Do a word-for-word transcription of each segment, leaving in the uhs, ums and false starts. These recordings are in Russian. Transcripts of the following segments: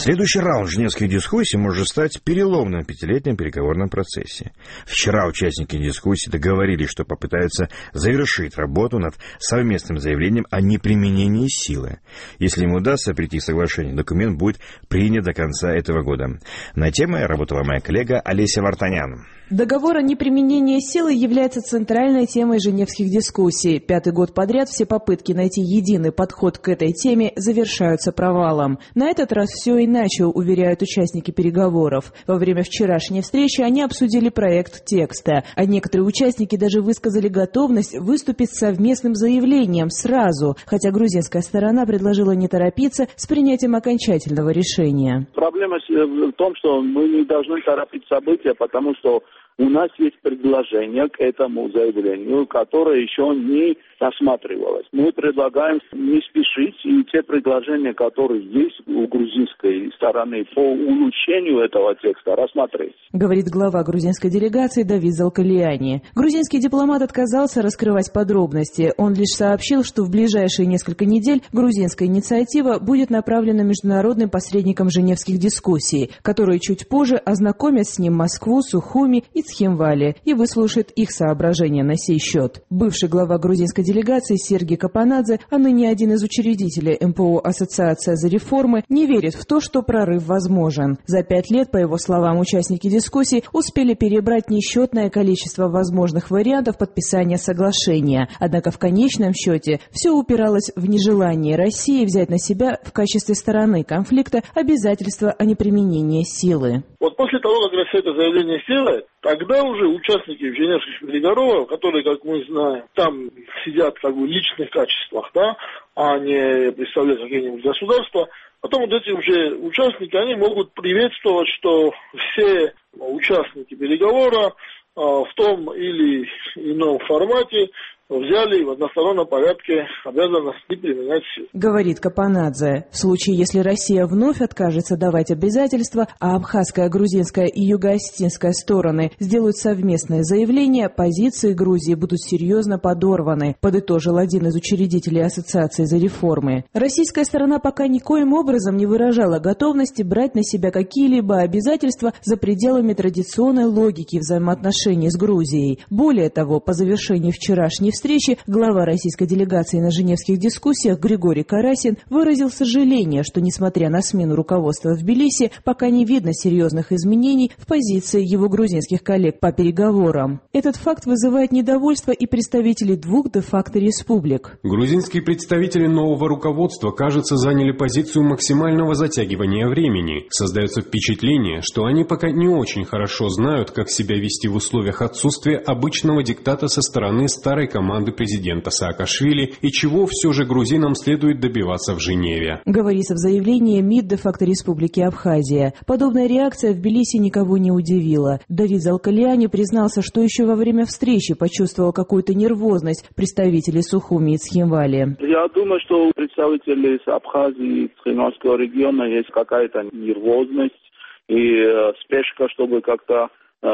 Следующий раунд женевских дискуссий может стать переломным в пятилетнем переговорном процессе. Вчера участники дискуссий договорились, что попытаются завершить работу над совместным заявлением о неприменении силы. Если им удастся прийти к соглашению, документ будет принят до конца этого года. На темой работала моя коллега Олеся Вартанян. Договор о неприменении силы является центральной темой женевских дискуссий. Пятый год подряд все попытки найти единый подход к этой теме завершаются провалом. На этот раз все иначе, уверяют участники переговоров. Во время вчерашней встречи они обсудили проект текста, а некоторые участники даже высказали готовность выступить с совместным заявлением сразу, хотя грузинская сторона предложила не торопиться с принятием окончательного решения. Проблема в том, что мы не должны торопить события, потому что у нас есть предложение к этому заявлению, которое еще не рассматривалось. Мы предлагаем не спешить, и те предложения, которые есть у грузинской стороны по улучшению этого текста, рассмотреть. Говорит глава грузинской делегации Давид Залкалиани. Грузинский дипломат отказался раскрывать подробности. Он лишь сообщил, что в ближайшие несколько недель грузинская инициатива будет направлена международным посредникам женевских дискуссий, которые чуть позже ознакомят с ним Москву, Сухуми и Цхинвали и выслушает их соображения на сей счет. Бывший глава грузинской делегации Сергей Капанадзе, а ныне один из учредителей эм пэ о «Ассоциация за реформы», не верит в то, что прорыв возможен. За пять лет, по его словам, участники дискуссий успели перебрать несчетное количество возможных вариантов подписания соглашения. Однако в конечном счете все упиралось в нежелание России взять на себя в качестве стороны конфликта обязательства о неприменении силы. Вот после того, как Россия это заявление сделает, тогда уже участники женевских переговоров, которые, как мы знаем, там сидят как бы в личных качествах, да, а не представляют какие-нибудь государства, потом вот эти уже участники, они могут приветствовать, что все участники переговора в том или ином формате взяли в одностороннем порядке обязанности применять силу. Говорит Капанадзе, в случае, если Россия вновь откажется давать обязательства, а абхазская, грузинская и юго-осетинская стороны сделают совместное заявление, позиции Грузии будут серьезно подорваны, подытожил один из учредителей Ассоциации за реформы. Российская сторона пока никоим образом не выражала готовности брать на себя какие-либо обязательства за пределами традиционной логики взаимоотношений с Грузией. Более того, по завершении вчерашней встречи глава российской делегации на женевских дискуссиях Григорий Карасин выразил сожаление, что, несмотря на смену руководства в Тбилиси, пока не видно серьезных изменений в позиции его грузинских коллег по переговорам. Этот факт вызывает недовольство и представителей двух де-факто республик. Грузинские представители нового руководства, кажется, заняли позицию максимального затягивания времени. Создается впечатление, что они пока не очень хорошо знают, как себя вести в условиях отсутствия обычного диктата со стороны старой команды команды президента Саакашвили и чего все же грузинам следует добиваться в Женеве. Говорится в заявлении МИД де-факто Республики Абхазия. Подобная реакция в Тбилиси никого не удивила. Давид Залкалиани признался, что еще во время встречи почувствовал какую-то нервозность представителей Сухуми и Цхинвали. Я думаю, что у представителей Абхазии и Цхинвальского региона есть какая-то нервозность и э, спешка, чтобы как-то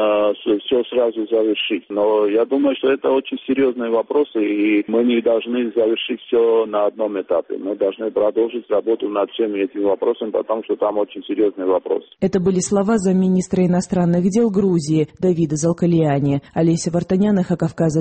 все сразу завершить. Но я думаю, что это очень серьезные вопросы, и мы не должны завершить все на одном этапе. Мы должны продолжить работу над всеми этими вопросами, потому что там очень серьезные вопросы. Это были слова замминистра иностранных дел Грузии Давида Залкалиани. Олеся Вартанян, Эхо Кавказа.